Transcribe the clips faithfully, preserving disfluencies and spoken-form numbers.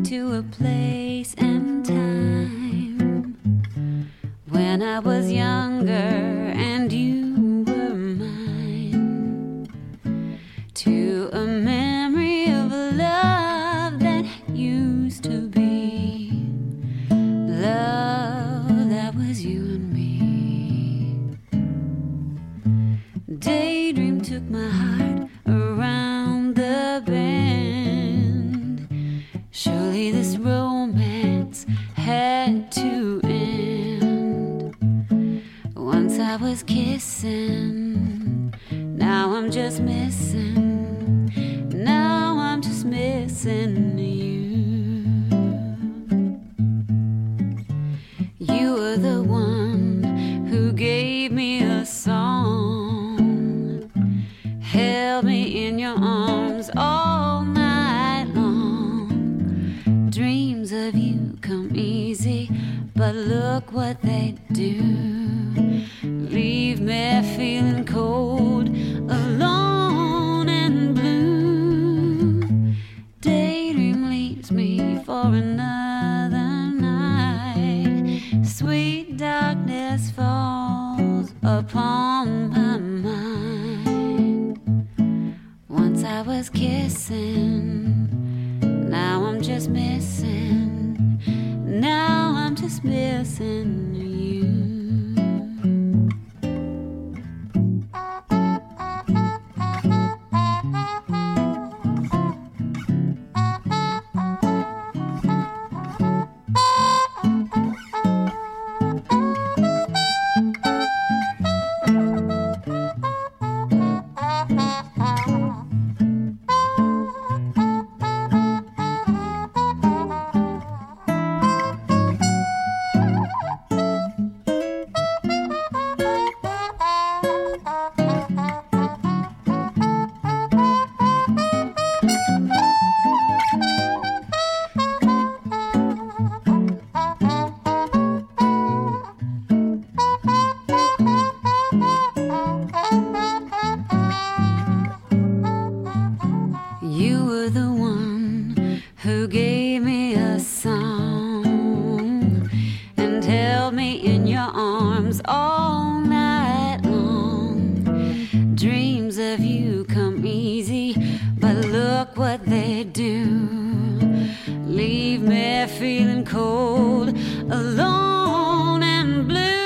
to a place and time when I was younger and you were mine, to a memory of a love that used to be, love that was you and me. Daydream took my heart around the bend. Surely this romance had to end. Once I was kissing, now I'm just missing. Now I'm just missing you. You were the one who gave me a song, held me in your arms all night long. Dreams of you come easy, but look what they do. Leave me feeling cold, alone and blue. Daydream leaves me for another night. Sweet darkness falls upon my mind. Once I was kissing, now I'm just missing. Now I'm just missing you. You were the one who gave me a song and held me in your arms all night long. Dreams of you come easy, but look what they do. Leave me feeling cold, alone and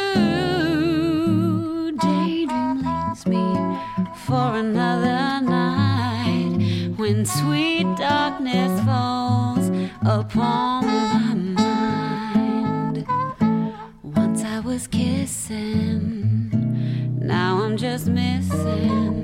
blue. Daydream leaves me for another night, when sweet darkness falls upon my mind. Once I was kissing, now I'm just missing.